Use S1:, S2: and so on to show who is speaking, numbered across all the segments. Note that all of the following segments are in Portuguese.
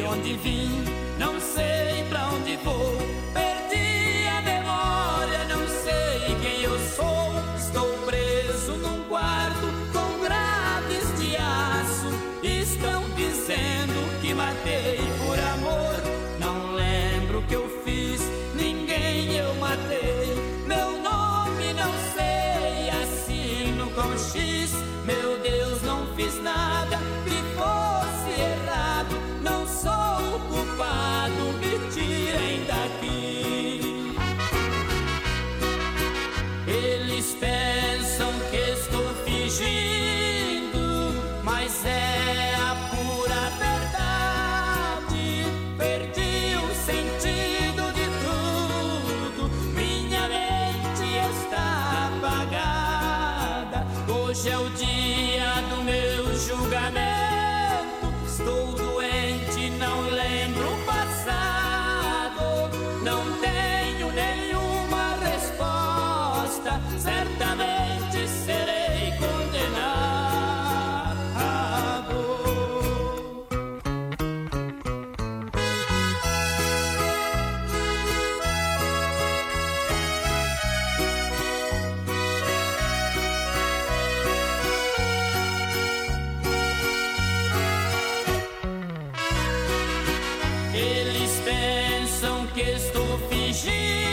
S1: onde vim, não sei pra onde vou. Perdi a memória, não sei quem eu sou. Estou preso num quarto com grades de aço. Estão dizendo que matei por amor. Não lembro o que eu fiz, ninguém eu matei. Meu nome não sei, assino com X. Meu Deus, não fiz nada que fosse errado. Não sou o culpado, me tirem daqui. Eles pensam que estou fingindo, mas é a pura verdade. Perdi o sentido de tudo, minha mente está apagada. Hoje é o dia do meu julgamento. Estou doente, não lembro o passado. Não tenho nenhuma resposta, certamente serei condenado. Eles pensam que estou fingindo,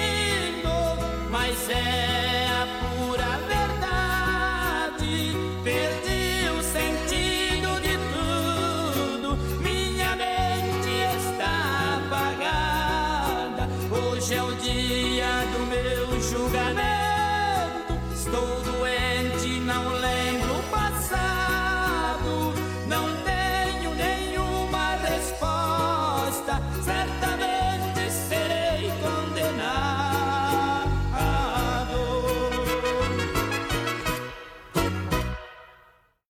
S1: mas é a pura verdade. Perdi o sentido de tudo, minha mente está apagada. Hoje é o dia do meu julgamento. Estou doente,